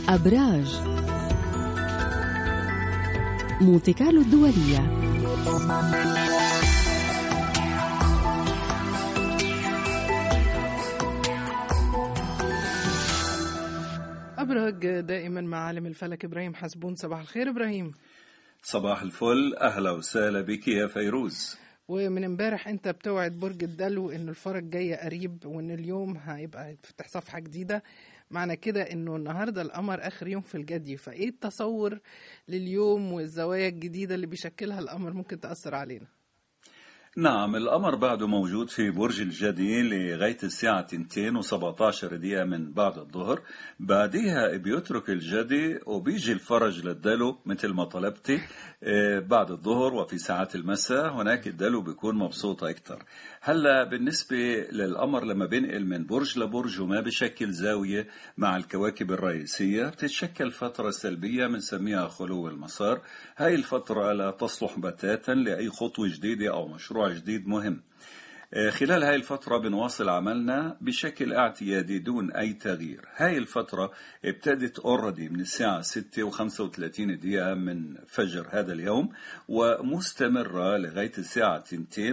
أبراج مونتي كارلو الدولية. أبراج دائما مع عالم الفلك إبراهيم حسبون. صباح الخير إبراهيم. صباح الفل، أهلا وسهلا بك يا فيروز. ومن امبارح انت بتوعد برج الدلو انه الفرج جاية قريب وان اليوم هيبقى يفتح صفحة جديدة. معنى كده انه النهاردة القمر اخر يوم في الجدي، فايه التصور لليوم والزوايا الجديدة اللي بيشكلها القمر ممكن تأثر علينا؟ نعم، القمر بعده موجود في برج الجدي لغاية الساعة 2:17 من بعد الظهر. بعدها بيترك الجدي وبيجي الفرج للدلو مثل ما طلبتي بعد الظهر، وفي ساعات المساء هناك الدلو بيكون مبسوط أكتر. هلا بالنسبة للقمر لما بينقل من برج لبرج وما بشكل زاوية مع الكواكب الرئيسية، بتتشكل فترة سلبية بنسميها خلو المسار. هاي الفترة لا تصلح بتاتا لأي خطوة جديدة أو مشروع جديد مهم. خلال هاي الفترة بنواصل عملنا بشكل اعتيادي دون أي تغيير. هاي الفترة ابتدت أوردي من الساعة 6:35 من فجر هذا اليوم، ومستمرة لغاية الساعة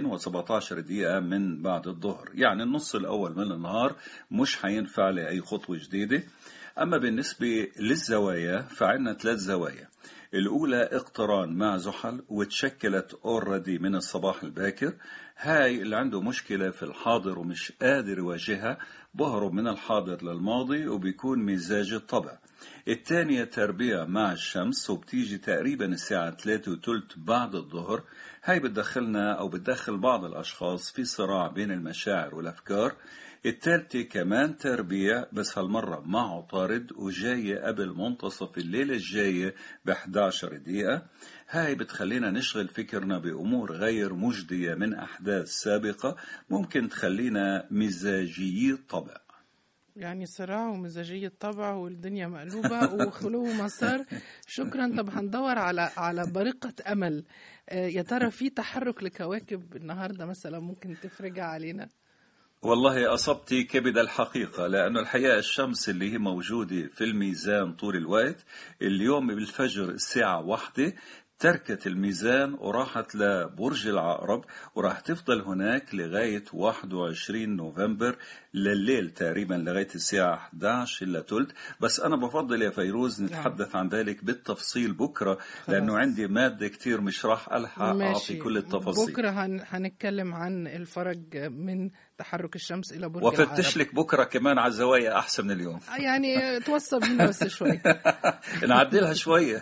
2:17 من بعد الظهر. يعني النص الأول من النهار مش حينفع لأي خطوة جديدة. أما بالنسبة للزوايا فعندنا 3 زوايا. الأولى اقتران مع زحل وتشكلت أوردي من الصباح الباكر. هاي اللي عنده مشكلة في الحاضر ومش قادر يواجهها بهرب من الحاضر للماضي وبيكون مزاج الطبع. الثانية تربية مع الشمس وبتيجي تقريبا الساعة 3:ثلث بعد الظهر. هاي بتدخلنا أو بتدخل بعض الأشخاص في صراع بين المشاعر والأفكار. الثالثة كمان تربية بس هالمرة مع عطارد وجاية قبل منتصف الليلة الجاية ب11 دقيقة. هاي بتخلينا نشغل فكرنا بأمور غير مجدية من أحداث سابقة ممكن تخلينا مزاجيي الطبع. يعني صراع ومزاجية طبع والدنيا مقلوبة وخلو مسار. شكرا. طب هندور على برقة أمل. يا ترى في تحرك لكواكب النهاردة مثلا ممكن تفرجها علينا؟ والله أصبتي كبد الحقيقة، لأنه الحقيقة الشمس اللي هي موجودة في الميزان طول الوقت اليوم بالفجر الساعة 1 تركت الميزان وراحت لبرج العقرب، وراح تفضل هناك لغاية 21 نوفمبر لليل تقريبا لغاية الساعة 11:15. بس أنا بفضل يا فيروز نتحدث عن ذلك بالتفصيل بكرة، لأنه عندي مادة كتير مش راح ألحق أعطي كل التفاصيل. بكرة هنتكلم عن الفرج من تحرك الشمس إلى برج العقرب، العقرب. وفتش لك بكرة كمان على الزوايا أحسن من اليوم. يعني توصى بينا بس شوي نعدلها شوية.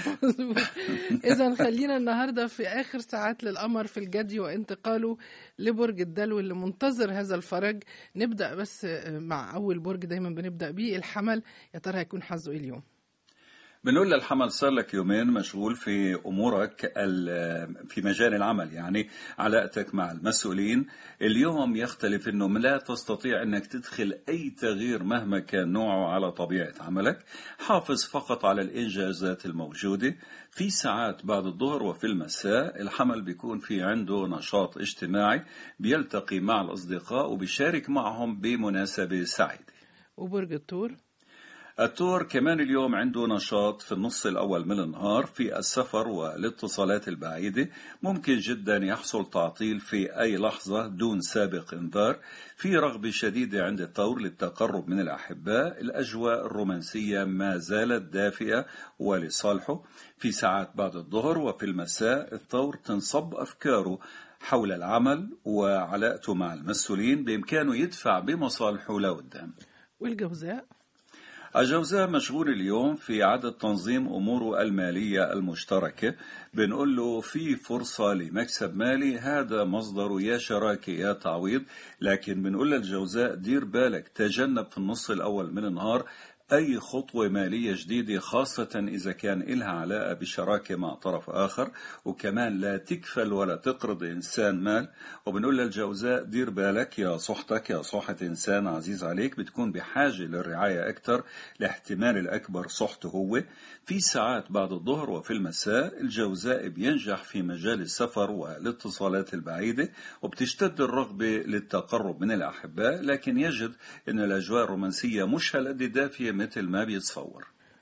إذا خلينا النهاردة في آخر ساعات للقمر في الجدي وانتقاله لبرج الدلو اللي منتظر هذا الفرج. نبدأ بس مع أول برج دايما بنبدأ بيه، الحمل. يا ترى هيكون حظه إيه اليوم؟ بنقول للحمل صار لك يومين مشغول في أمورك في مجال العمل، يعني علاقتك مع المسؤولين. اليوم يختلف أنه لا تستطيع أنك تدخل أي تغيير مهما كان نوعه على طبيعة عملك. حافظ فقط على الإنجازات الموجودة. في ساعات بعد الظهر وفي المساء الحمل بيكون في عنده نشاط اجتماعي، بيلتقي مع الأصدقاء وبيشارك معهم بمناسبة سعيدة. وبرج الثور؟ الثور كمان اليوم عنده نشاط في النص الأول من النهار في السفر والاتصالات البعيدة. ممكن جدا يحصل تعطيل في أي لحظة دون سابق انذار. في رغبة شديدة عند الثور للتقرب من الأحباء. الأجواء الرومانسية ما زالت دافئة ولصالحه. في ساعات بعد الظهر وفي المساء الثور تنصب أفكاره حول العمل وعلاقته مع المسؤولين، بإمكانه يدفع بمصالحه لقدام. والجوزاء؟ الجوزاء مشغول اليوم في إعادة تنظيم أموره المالية المشتركة. بنقول له في فرصة لمكسب مالي، هذا مصدره يا شراكة يا تعويض. لكن بنقول للجوزاء دير بالك، تجنب في النص الأول من النهار أي خطوة مالية جديدة، خاصة إذا كان إلها علاقة بشراكة مع طرف آخر. وكمان لا تكفل ولا تقرض إنسان مال. وبنقول للجوزاء دير بالك يا صحتك، يا صحة إنسان عزيز عليك بتكون بحاجة للرعاية أكثر، لاحتمال الأكبر صحته هو. في ساعات بعد الظهر وفي المساء الجوزاء بينجح في مجال السفر والاتصالات البعيدة، وبتشتد الرغبة للتقرب من الأحباء، لكن يجد أن الأجواء الرومانسية مش هالقد دافية مثل ما بيتصور.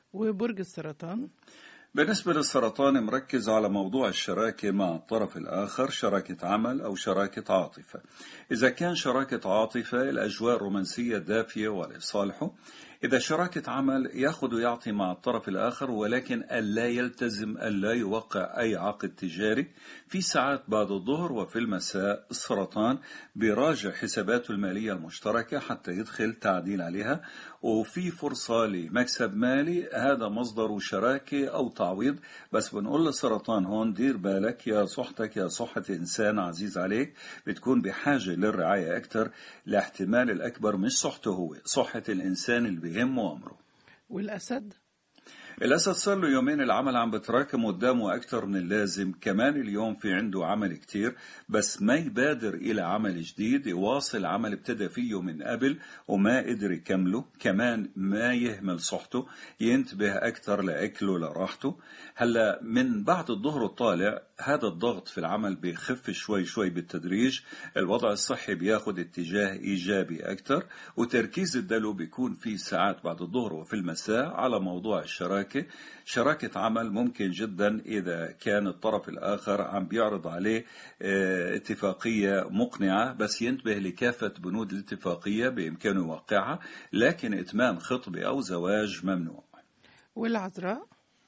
وبرج السرطان. بالنسبة للسرطان مركز على موضوع الشراكة مع الطرف الآخر، شراكة عمل أو شراكة عاطفة. إذا كان شراكة عاطفة الأجواء الرومانسية دافية ولصالحه. إذا شراكة عمل يأخذ ويعطي مع الطرف الآخر، ولكن ألا يلتزم ألا يوقع أي عقد تجاري. في ساعات بعد الظهر وفي المساء السرطان بيراجع حساباته المالية المشتركة حتى يدخل تعديل عليها، وفي فرصة لمكسب مالي، هذا مصدر شراكة أو تعويض. بس بنقول للسرطان هون دير بالك يا صحتك، يا صحة إنسان عزيز عليك بتكون بحاجة للرعاية أكثر، لاحتمال الأكبر مش صحته هو، صحة الإنسان اللي بيهمه أمره. والأسد. الأسد صار له يومين العمل عم بتراكم قدامه أكتر من اللازم، كمان اليوم في عنده عمل كتير، بس ما يبادر إلى عمل جديد، يواصل عمل ابتدى فيه من قبل وما قدر يكمله. كمان ما يهمل صحته، ينتبه أكتر لأكله لراحته. هلا من بعد الظهر الطالع هذا الضغط في العمل بيخف شوي شوي بالتدريج، الوضع الصحي بياخد اتجاه إيجابي أكتر، وتركيز الدلو بيكون في ساعات بعد الظهر وفي المساء على موضوع الشراكة. شراكة عمل ممكن جدا إذا كان الطرف الآخر عم بيعرض عليه اتفاقية مقنعة، بس ينتبه لكافة بنود الاتفاقية بإمكانه يوقعها، لكن إتمام خطبة أو زواج ممنوع. والعذراء.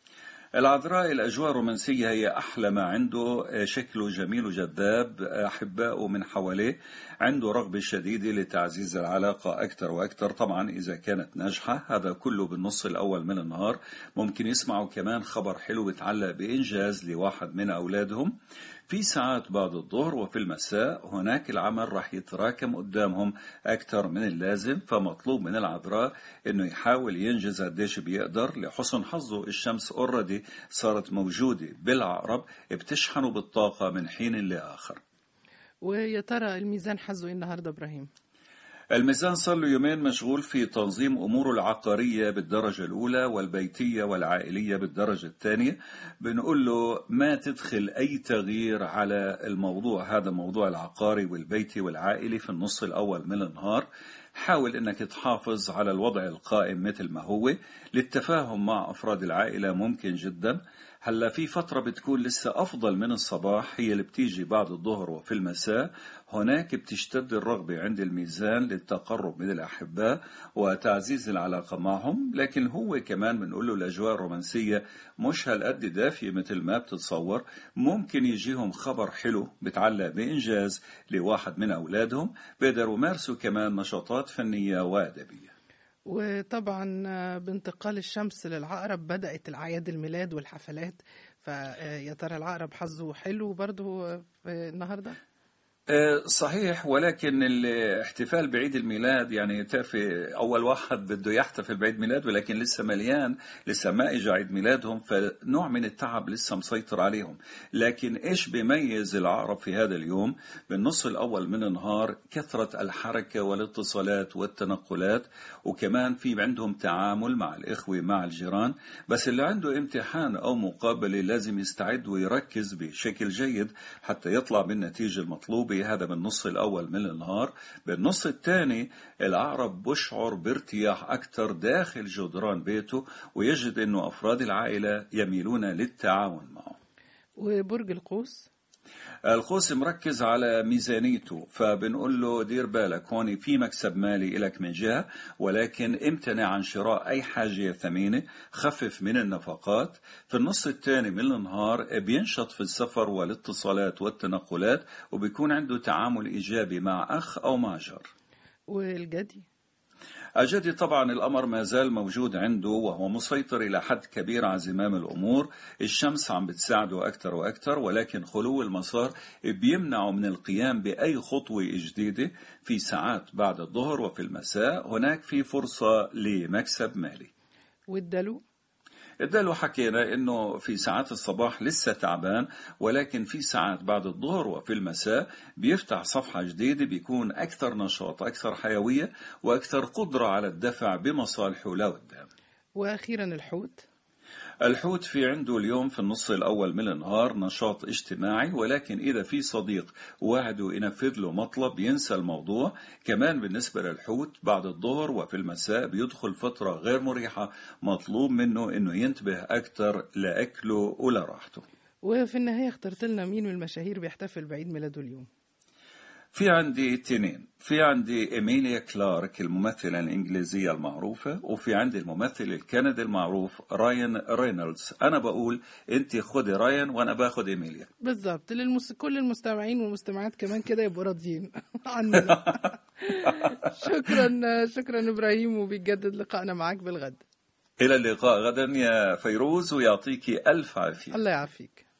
العذراء الأجواء الرومانسية هي أحلى ما عنده، شكله جميل وجذاب، أحباؤه من حواليه، عنده رغبة شديدة لتعزيز العلاقة أكثر وأكثر. طبعا إذا كانت ناجحة هذا كله بالنص الأول من النهار. ممكن يسمعوا كمان خبر حلو يتعلق بإنجاز لواحد من أولادهم. في ساعات بعد الظهر وفي المساء هناك العمل رح يتراكم قدامهم أكثر من اللازم، فمطلوب من العذراء إنه يحاول ينجز قديش بيقدر. لحسن حظه الشمس أوريدي صارت موجودة بالعقرب، بتشحنه بالطاقة من حين لآخر. ويا ترى الميزان حظه إيه النهارده إبراهيم؟ الميزان صار له يومين مشغول في تنظيم أموره العقارية بالدرجة الأولى والبيتية والعائلية بالدرجة الثانية. بنقول له ما تدخل أي تغيير على الموضوع هذا، موضوع العقاري والبيتي والعائلي في النص الأول من النهار. حاول أنك تحافظ على الوضع القائم مثل ما هو، للتفاهم مع أفراد العائلة ممكن جدا. هلا في فترة بتكون لسه أفضل من الصباح، هي اللي بتيجي بعد الظهر وفي المساء. هناك بتشتد الرغبة عند الميزان للتقرب من الأحباء وتعزيز العلاقة معهم، لكن هو كمان بنقول له الأجواء الرومانسية مش هالقد دافية مثل ما بتتصور. ممكن يجيهم خبر حلو بتعلق بإنجاز لواحد من أولادهم، بيقدروا يمارسوا كمان نشاطات فنية وأدبية. وطبعا بانتقال الشمس للعقرب بدأت الأعياد الميلاد والحفلات، فيا ترى العقرب حظه حلو برضو النهارده؟ صحيح، ولكن الاحتفال بعيد الميلاد يعني تعرفي أول واحد بده يحتفل بعيد ميلاد، ولكن لسه مليان، لسه ما إجا عيد ميلادهم، فنوع من التعب لسه مسيطر عليهم. لكن إيش بيميز العقرب في هذا اليوم؟ بالنص الأول من النهار كثرة الحركة والاتصالات والتنقلات، وكمان في عندهم تعامل مع الإخوة مع الجيران. بس اللي عنده امتحان أو مقابلة لازم يستعد ويركز بشكل جيد حتى يطلع بالنتيجة المطلوبة. هذا بالنص الأول من النهار. بالنص الثاني العقرب بشعر بارتياح أكثر داخل جدران بيته، ويجد أنه أفراد العائلة يميلون للتعاون معه. وبرج القوس. القوس مركز على ميزانيته، فبنقول له دير بالك هون في مكسب مالي إلك من جهة، ولكن امتنع عن شراء أي حاجة ثمينة، خفف من النفقات. في النص الثاني من النهار بينشط في السفر والاتصالات والتنقلات، وبيكون عنده تعامل إيجابي مع أخ أو مع جار. والجدي. الجدي طبعا الأمر ما زال موجود عنده، وهو مسيطر إلى حد كبير على زمام الأمور. الشمس عم بتساعده أكثر وأكثر، ولكن خلو المسار بيمنعه من القيام بأي خطوة جديدة. في ساعات بعد الظهر وفي المساء هناك في فرصة لمكسب مالي. والدلو. الدلو حكينا انه في ساعات الصباح لسه تعبان، ولكن في ساعات بعد الظهر وفي المساء بيفتح صفحة جديدة، بيكون اكثر نشاط، اكثر حيوية، واكثر قدرة على الدفع بمصالحه لقدام. واخيرا الحوت. الحوت في عنده اليوم في النص الأول من النهار نشاط اجتماعي، ولكن إذا في صديق وعده ينفذ له مطلب ينسى الموضوع. كمان بالنسبة للحوت بعد الظهر وفي المساء بيدخل فترة غير مريحة، مطلوب منه إنه ينتبه أكتر لأكله ولراحته. وفي النهاية اخترت لنا مين من المشاهير بيحتفل بعيد ميلاده اليوم؟ في عندي اتنين، في عندي إيميليا كلارك الممثلة الإنجليزية المعروفة، وفي عندي الممثل الكندي المعروف رايان رينولدز. أنا بقول أنت خدي رايان وأنا باخد إيميليا. بالظبط، كل المستمعين والمستمعات كمان كده يبقوا راضيين عننا. شكرا إبراهيم، وبيجدد لقائنا معاك بالغد. إلى اللقاء غدا يا فيروز، ويعطيكي ألف عافية. الله يعافيك.